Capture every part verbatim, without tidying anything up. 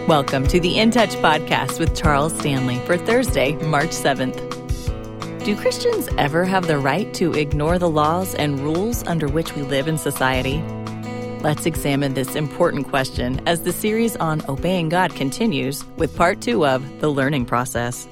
Welcome to the In Touch podcast with Charles Stanley for Thursday, March seventh. Do Christians ever have the right to ignore the laws and rules under which we live in society? Let's examine this important question as the series on obeying God continues with part two of The Learning Process.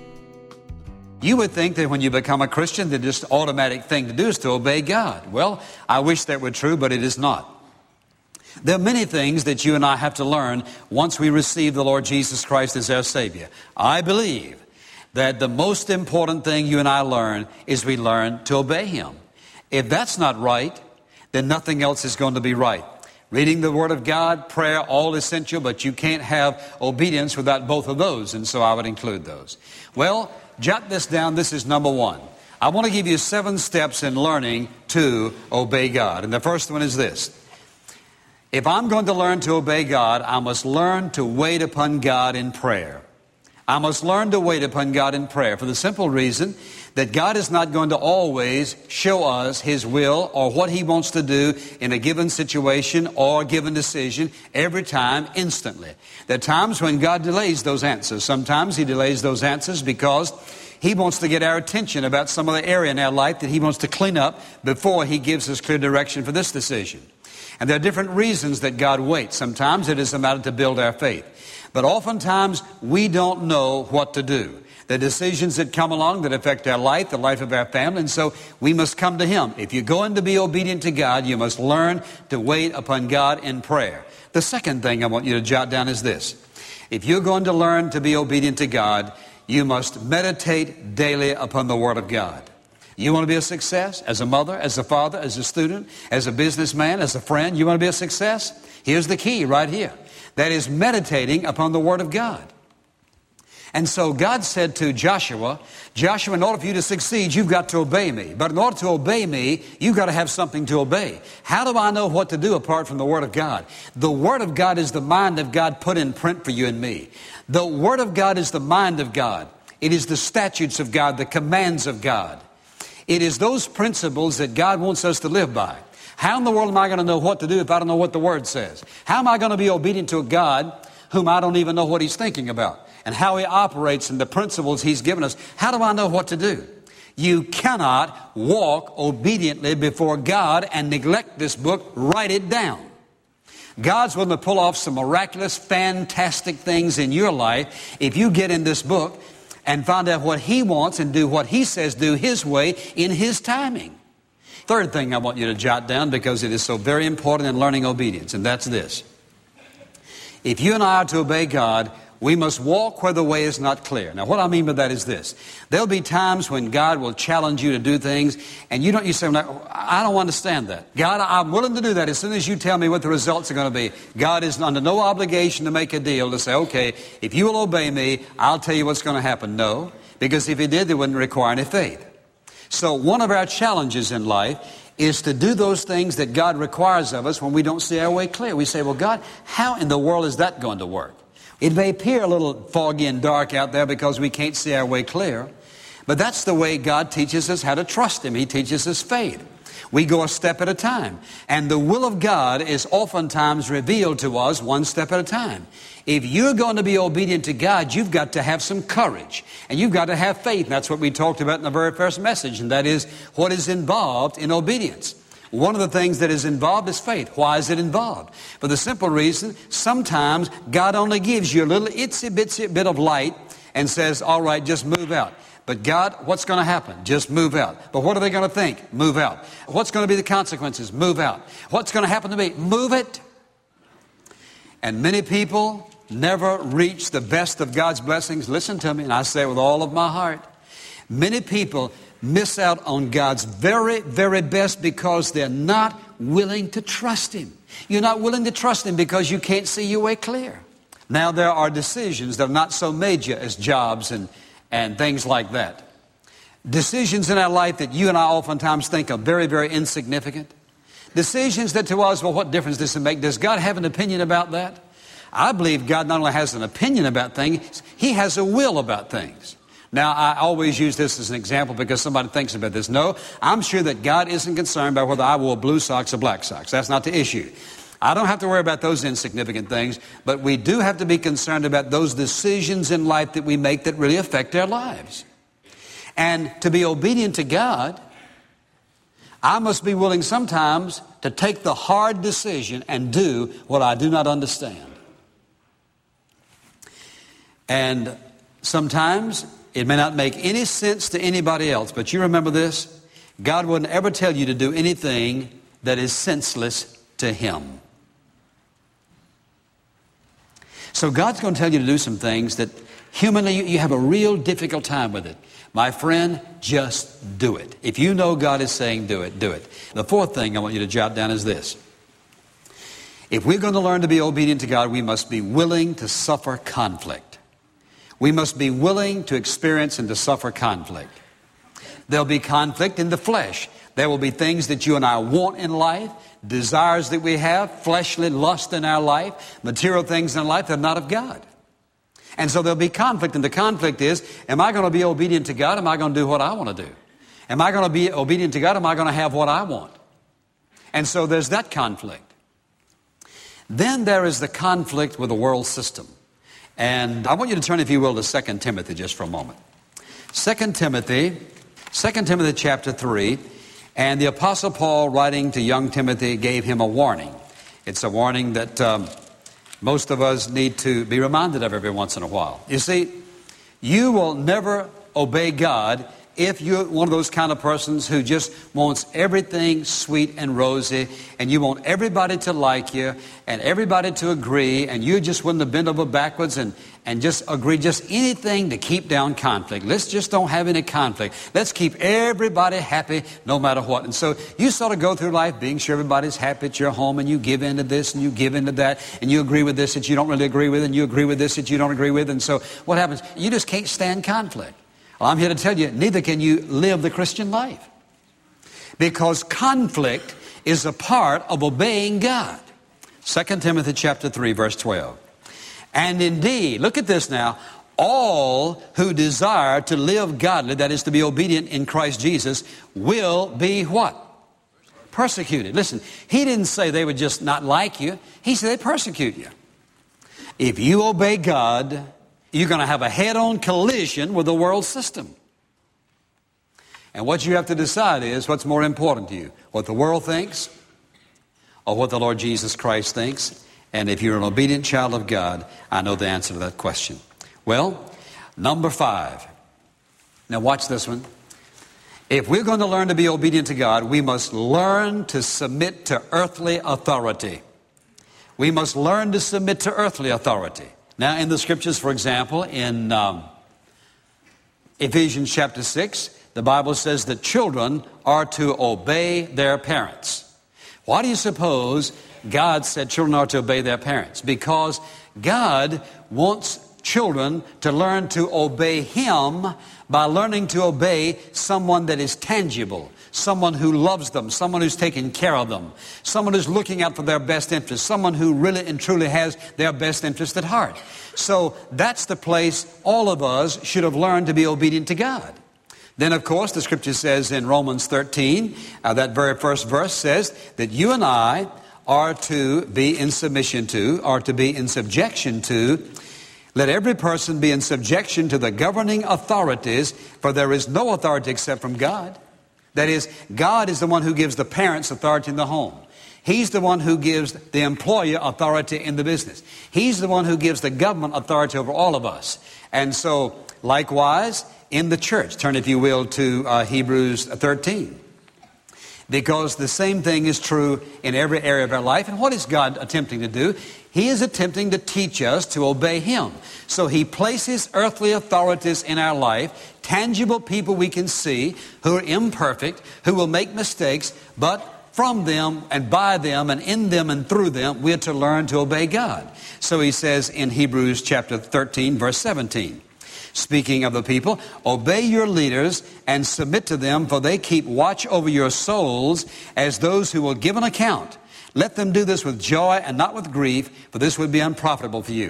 You would think that when you become a Christian, the just automatic thing to do is to obey God. Well, I wish that were true, but it is not. There are many things that you and I have to learn once we receive the Lord Jesus Christ as our Savior. I believe that the most important thing you and I learn is we learn to obey Him. If that's not right, then nothing else is going to be right. Reading the Word of God, prayer, all essential, but you can't have obedience without both of those, and so I would include those. Well, jot this down. This is number one. I want to give you seven steps in learning to obey God. And the first one is this. If I'm going to learn to obey God, I must learn to wait upon God in prayer. I must learn to wait upon God in prayer for the simple reason that God is not going to always show us His will or what He wants to do in a given situation or given decision every time instantly. There are times when God delays those answers. Sometimes He delays those answers because He wants to get our attention about some other area in our life that He wants to clean up before He gives us clear direction for this decision. And there are different reasons that God waits. Sometimes it is a matter to build our faith. But oftentimes we don't know what to do. There are decisions that come along that affect our life, the life of our family, and so we must come to Him. If you're going to be obedient to God, you must learn to wait upon God in prayer. The second thing I want you to jot down is this. If you're going to learn to be obedient to God, you must meditate daily upon the Word of God. You want to be a success as a mother, as a father, as a student, as a businessman, as a friend? You want to be a success? Here's the key right here. That is meditating upon the Word of God. And so God said to Joshua, Joshua, in order for you to succeed, you've got to obey me. But in order to obey me, you've got to have something to obey. How do I know what to do apart from the Word of God? The Word of God is the mind of God put in print for you and me. The Word of God is the mind of God. It is the statutes of God, the commands of God. It is those principles that God wants us to live by. How in the world am I going to know what to do if I don't know what the Word says? How am I going to be obedient to a God whom I don't even know what He's thinking about and how He operates and the principles He's given us? How do I know what to do? You cannot walk obediently before God and neglect this book. Write it down. God's willing to pull off some miraculous, fantastic things in your life if you get in this book and find out what He wants and do what He says do His way in His timing. Third thing I want you to jot down because it is so very important in learning obedience, and that's this. If you and I are to obey God, we must walk where the way is not clear. Now, what I mean by that is this. There'll be times when God will challenge you to do things, and you don't, you say, I don't understand that. God, I'm willing to do that as soon as you tell me what the results are going to be. God is under no obligation to make a deal to say, okay, if you will obey me, I'll tell you what's going to happen. No, because if He did, it wouldn't require any faith. So one of our challenges in life is to do those things that God requires of us when we don't see our way clear. We say, well, God, how in the world is that going to work? It may appear a little foggy and dark out there because we can't see our way clear. But that's the way God teaches us how to trust Him. He teaches us faith. We go a step at a time. And the will of God is oftentimes revealed to us one step at a time. If you're going to be obedient to God, you've got to have some courage. And you've got to have faith. And that's what we talked about in the very first message. And that is what is involved in obedience. One of the things that is involved is faith. Why is it involved? For the simple reason, sometimes God only gives you a little itsy bitsy bit of light and says, all right, just move out. But God, what's going to happen? Just move out. But what are they going to think? Move out. What's going to be the consequences? Move out. What's going to happen to me? Move it. And many people never reach the best of God's blessings. Listen to me, and I say it with all of my heart. Many people miss out on God's very, very best because they're not willing to trust Him. You're not willing to trust Him because you can't see your way clear. Now, there are decisions that are not so major as jobs and, and things like that. Decisions in our life that you and I oftentimes think are very, very insignificant. Decisions that to us, well, what difference does it make? Does God have an opinion about that? I believe God not only has an opinion about things, He has a will about things. Now, I always use this as an example because somebody thinks about this. No, I'm sure that God isn't concerned about whether I wore blue socks or black socks. That's not the issue. I don't have to worry about those insignificant things, but we do have to be concerned about those decisions in life that we make that really affect our lives. And to be obedient to God, I must be willing sometimes to take the hard decision and do what I do not understand. And sometimes it may not make any sense to anybody else, but you remember this: God wouldn't ever tell you to do anything that is senseless to Him. So God's going to tell you to do some things that humanly you have a real difficult time with it. My friend, just do it. If you know God is saying do it, do it. The fourth thing I want you to jot down is this: if we're going to learn to be obedient to God, we must be willing to suffer conflict. We must be willing to experience and to suffer conflict. There'll be conflict in the flesh. There will be things that you and I want in life, desires that we have, fleshly lust in our life, material things in life that are not of God. And so there'll be conflict, and the conflict is, am I going to be obedient to God? Am I going to do what I want to do? Am I going to be obedient to God? Am I going to have what I want? And so there's that conflict. Then there is the conflict with the world system. And I want you to turn, if you will, to Second Timothy just for a moment. Second Timothy, Second Timothy chapter three, and the Apostle Paul, writing to young Timothy, gave him a warning. It's a warning that um, most of us need to be reminded of every once in a while. You see, you will never obey God if you're one of those kind of persons who just wants everything sweet and rosy, and you want everybody to like you and everybody to agree, and you just want to bend over backwards and, and just agree just anything to keep down conflict. Let's just don't have any conflict. Let's keep everybody happy no matter what. And so you sort of go through life being sure everybody's happy at your home, and you give in to this and you give in to that, and you agree with this that you don't really agree with, and you agree with this that you don't agree with. And so what happens? You just can't stand conflict. Well, I'm here to tell you, neither can you live the Christian life. Because conflict is a part of obeying God. Second Timothy chapter three, verse twelve. And indeed, look at this now, all who desire to live godly, that is to be obedient in Christ Jesus, will be what? Persecuted. Listen, he didn't say they would just not like you. He said they persecute you. If you obey God, you're going to have a head-on collision with the world system. And what you have to decide is what's more important to you, what the world thinks or what the Lord Jesus Christ thinks. And if you're an obedient child of God, I know the answer to that question. Well, number five. Now watch this one. If we're going to learn to be obedient to God, we must learn to submit to earthly authority. We must learn to submit to earthly authority. Now, in the scriptures, for example, in um, Ephesians chapter six, the Bible says that children are to obey their parents. Why do you suppose God said children are to obey their parents? Because God wants children to learn to obey Him by learning to obey someone that is tangible, someone who loves them, someone who's taking care of them, someone who's looking out for their best interest, someone who really and truly has their best interest at heart. So that's the place all of us should have learned to be obedient to God. Then, of course, the scripture says in Romans thirteen, uh, that very first verse says that you and I are to be in submission to, are to be in subjection to. Let every person be in subjection to the governing authorities, for there is no authority except from God. That is, God is the one who gives the parents authority in the home. He's the one who gives the employer authority in the business. He's the one who gives the government authority over all of us. And so, likewise, in the church, turn, if you will, to uh, Hebrews thirteen. Because the same thing is true in every area of our life. And what is God attempting to do? He is attempting to teach us to obey Him. So He places earthly authorities in our life, tangible people we can see, who are imperfect, who will make mistakes, but from them and by them and in them and through them, we're to learn to obey God. So He says in Hebrews chapter thirteen, verse seventeen, speaking of the people, obey your leaders and submit to them, for they keep watch over your souls as those who will give an account. Let them do this with joy and not with grief, for this would be unprofitable for you.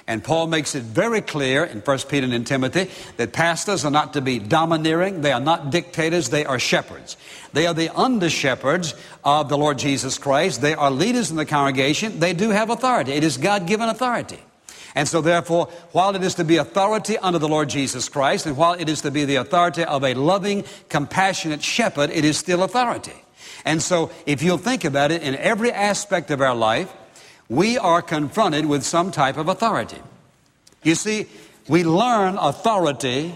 And Paul makes it very clear in First Peter and in Timothy that pastors are not to be domineering. They are not dictators. They are shepherds. They are the under-shepherds of the Lord Jesus Christ. They are leaders in the congregation. They do have authority. It is God-given authority. And so therefore, while it is to be authority under the Lord Jesus Christ, and while it is to be the authority of a loving, compassionate shepherd, it is still authority. And so if you'll think about it, in every aspect of our life, we are confronted with some type of authority. You see, we learn authority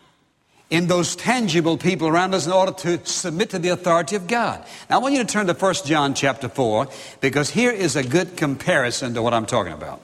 in those tangible people around us in order to submit to the authority of God. Now I want you to turn to First John chapter four, because here is a good comparison to what I'm talking about.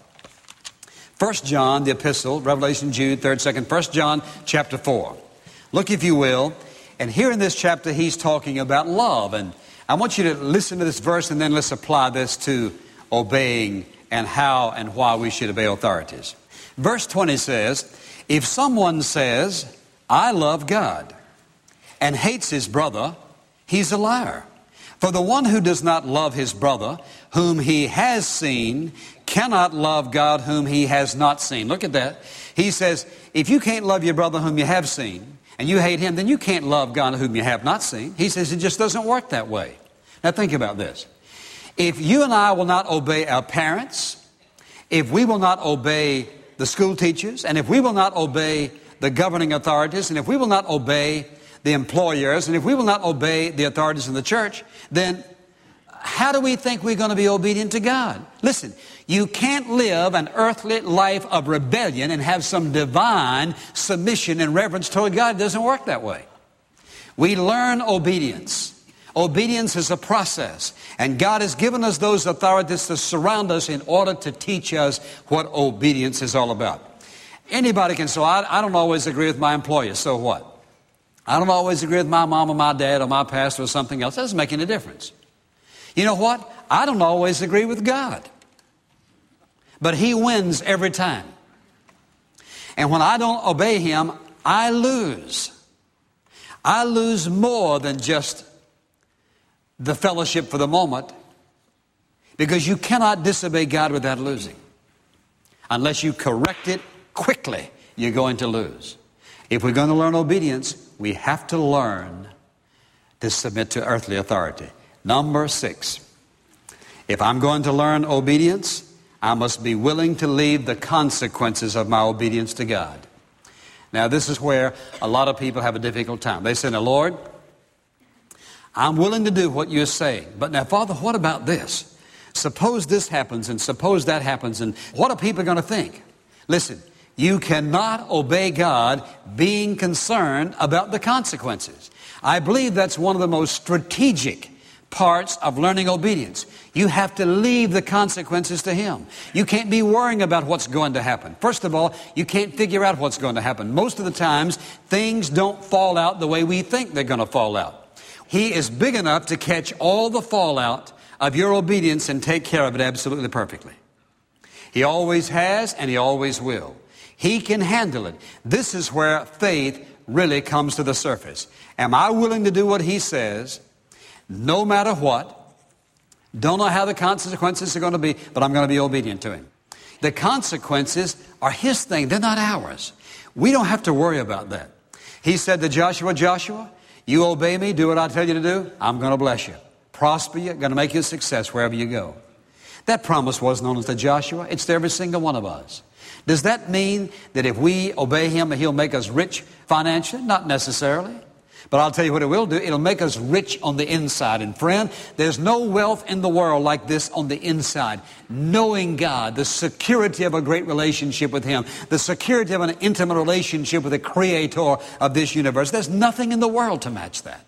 First John, the epistle, Revelation, Jude, third, second, First John chapter four. Look, if you will, and here in this chapter he's talking about love. And I want you to listen to this verse and then let's apply this to obeying and how and why we should obey authorities. Verse twenty says, if someone says, I love God, and hates his brother, he's a liar. For the one who does not love his brother, whom he has seen, cannot love God whom he has not seen. Look at that. He says, if you can't love your brother whom you have seen, and you hate him, then you can't love God whom you have not seen. He says it just doesn't work that way. Now think about this. If you and I will not obey our parents, if we will not obey the school teachers, and if we will not obey the governing authorities, and if we will not obey the employers, and if we will not obey the authorities in the church, then how do we think we're going to be obedient to God? Listen, you can't live an earthly life of rebellion and have some divine submission and reverence toward God. It doesn't work that way. We learn obedience. Obedience is a process, and God has given us those authorities to surround us in order to teach us what obedience is all about. Anybody can say, I, I don't always agree with my employer, so what? I don't always agree with my mom or my dad or my pastor or something else. That doesn't make any difference. You know what? I don't always agree with God, but He wins every time. And when I don't obey Him, I lose. I lose more than just the fellowship for the moment, because you cannot disobey God without losing. Unless you correct it quickly, you're going to lose. If we're going to learn obedience, we have to learn to submit to earthly authority. Number six, if I'm going to learn obedience, I must be willing to leave the consequences of my obedience to God. Now, this is where a lot of people have a difficult time. They say, now, Lord, I'm willing to do what you're saying. But now, Father, what about this? Suppose this happens and suppose that happens, and what are people going to think? Listen, you cannot obey God being concerned about the consequences. I believe that's one of the most strategic parts of learning obedience. You have to leave the consequences to Him. You can't be worrying about what's going to happen. First of all, you can't figure out what's going to happen. Most of the times, things don't fall out the way we think they're going to fall out. He is big enough to catch all the fallout of your obedience and take care of it absolutely perfectly. He always has, and He always will. He can handle it. This is where faith really comes to the surface. Am I willing to do what He says, no matter what? Don't know how the consequences are going to be, but I'm going to be obedient to Him. The consequences are His thing. They're not ours. We don't have to worry about that. He said to Joshua, Joshua, you obey me, do what I tell you to do, I'm going to bless you, prosper you, going to make you a success wherever you go. That promise wasn't only to Joshua, it's to every single one of us. Does that mean that if we obey Him, He'll make us rich financially? Not necessarily. But I'll tell you what it will do. It'll make us rich on the inside. And friend, there's no wealth in the world like this on the inside. Knowing God, the security of a great relationship with Him, the security of an intimate relationship with the Creator of this universe. There's nothing in the world to match that.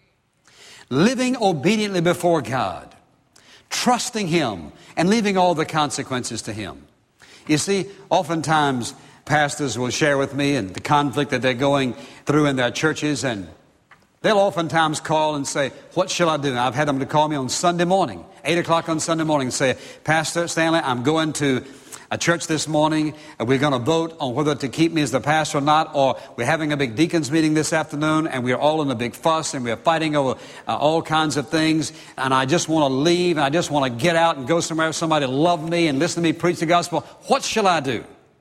Living obediently before God, trusting Him, and leaving all the consequences to Him. You see, oftentimes pastors will share with me and the conflict that they're going through in their churches, and they'll oftentimes call and say, what shall I do? I've had them to call me on Sunday morning, eight o'clock on Sunday morning, and say, Pastor Stanley, I'm going to a church this morning, and we're going to vote on whether to keep me as the pastor or not, or we're having a big deacons meeting this afternoon, and we're all in a big fuss, and we're fighting over uh, all kinds of things, and I just want to leave, and I just want to get out and go somewhere, somebody love me and listen to me preach the gospel. What shall I do?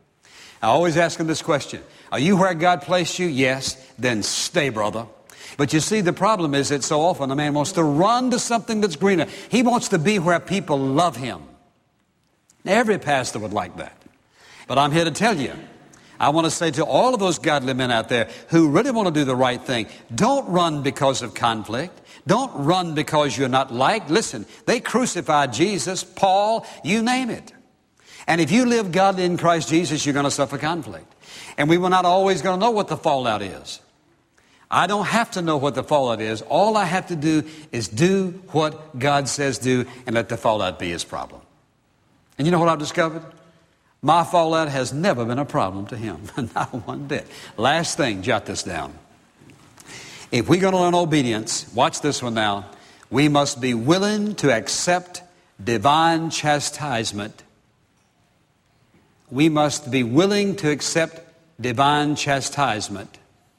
I always ask them this question. Are you where God placed you? Yes. Then stay, brother. But you see, the problem is that so often a man wants to run to something that's greener. He wants to be where people love him. Every pastor would like that. But I'm here to tell you, I want to say to all of those godly men out there who really want to do the right thing, don't run because of conflict. Don't run because you're not liked. Listen, they crucified Jesus, Paul, you name it. And if you live godly in Christ Jesus, you're going to suffer conflict. And we were not always going to know what the fallout is. I don't have to know what the fallout is. All I have to do is do what God says do and let the fallout be His problem. And you know what I've discovered? My fallout has never been a problem to Him. Not one bit. Last thing, jot this down. If we're going to learn obedience, watch this one now, we must be willing to accept divine chastisement. We must be willing to accept divine chastisement.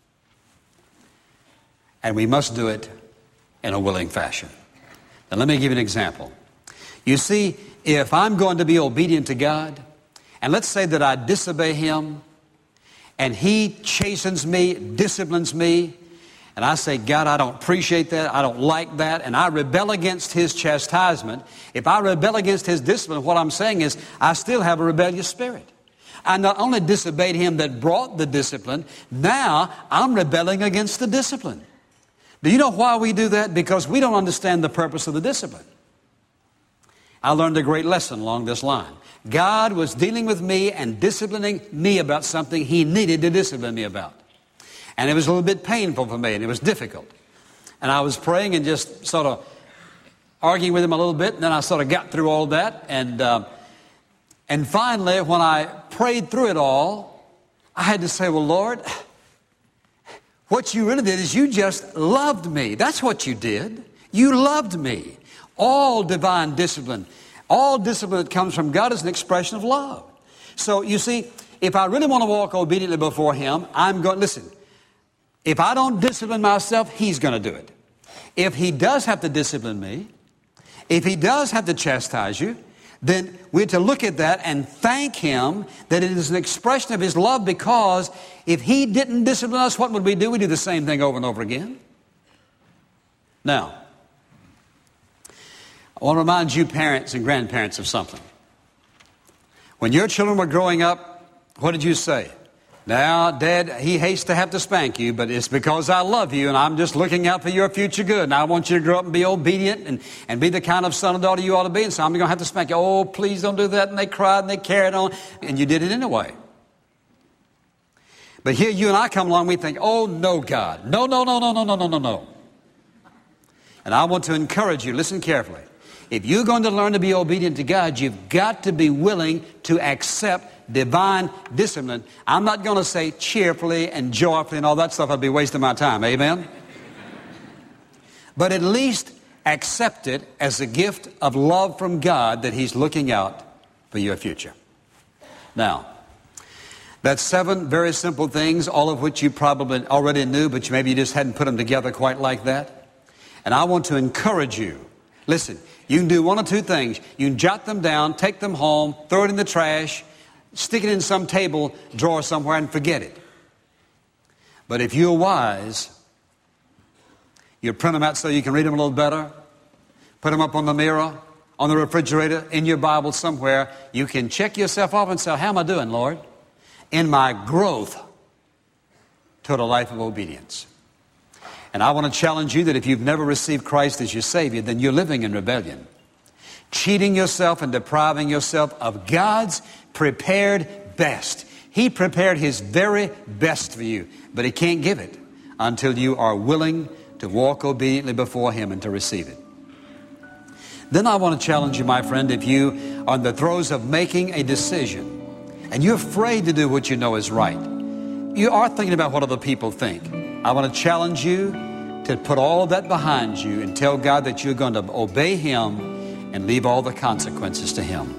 And we must do it in a willing fashion. Now let me give you an example. You see, if I'm going to be obedient to God, and let's say that I disobey Him, and He chastens me, disciplines me, and I say, God, I don't appreciate that, I don't like that, and I rebel against His chastisement. If I rebel against His discipline, what I'm saying is I still have a rebellious spirit. I not only disobeyed Him that brought the discipline, now I'm rebelling against the discipline. Do you know why we do that? Because we don't understand the purpose of the discipline. I learned a great lesson along this line. God was dealing with me and disciplining me about something He needed to discipline me about. And it was a little bit painful for me, and it was difficult. And I was praying and just sort of arguing with Him a little bit, and then I sort of got through all that. And, uh, and finally, when I prayed through it all, I had to say, well, Lord, what you really did is you just loved me. That's what you did. You loved me. All divine discipline, all discipline that comes from God is an expression of love. So you see, if I really want to walk obediently before Him, I'm going, listen, if I don't discipline myself, He's going to do it. If He does have to discipline me, if He does have to chastise you, then we're to look at that and thank Him that it is an expression of His love, because if He didn't discipline us, what would we do? We do the same thing over and over again. Now, I want to remind you parents and grandparents of something. When your children were growing up, what did you say? Now, Dad, he hates to have to spank you, but it's because I love you and I'm just looking out for your future good. And I want you to grow up and be obedient and, and be the kind of son or daughter you ought to be. And so I'm going to have to spank you. Oh, please don't do that. And they cried and they carried on. And you did it anyway. But here you and I come along, we think, oh, no, God. No, no, no, no, no, no, no, no, no. And I want to encourage you, listen carefully. If you're going to learn to be obedient to God, you've got to be willing to accept divine discipline. I'm not going to say cheerfully and joyfully and all that stuff. I'd be wasting my time. Amen? But at least accept it as a gift of love from God that He's looking out for your future. Now, that's seven very simple things, all of which you probably already knew, but maybe you just hadn't put them together quite like that. And I want to encourage you. Listen, you can do one or two things. You can jot them down, take them home, throw it in the trash, stick it in some table drawer somewhere and forget it. But if you're wise, you print them out so you can read them a little better, put them up on the mirror, on the refrigerator, in your Bible somewhere. You can check yourself off and say, how am I doing, Lord? In my growth toward a life of obedience. And I want to challenge you that if you've never received Christ as your Savior, then you're living in rebellion. Cheating yourself and depriving yourself of God's prepared best. He prepared His very best for you, but He can't give it until you are willing to walk obediently before Him and to receive it. Then I want to challenge you, my friend, if you are in the throes of making a decision and you're afraid to do what you know is right, you are thinking about what other people think, I want to challenge you to put all of that behind you and tell God that you're going to obey Him and leave all the consequences to Him.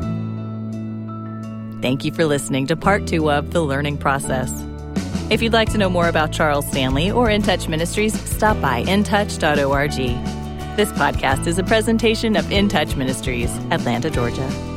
Thank you for listening to part two of The Learning Process. If you'd like to know more about Charles Stanley or In Touch Ministries, stop by in touch dot org. This podcast is a presentation of In Touch Ministries, Atlanta, Georgia.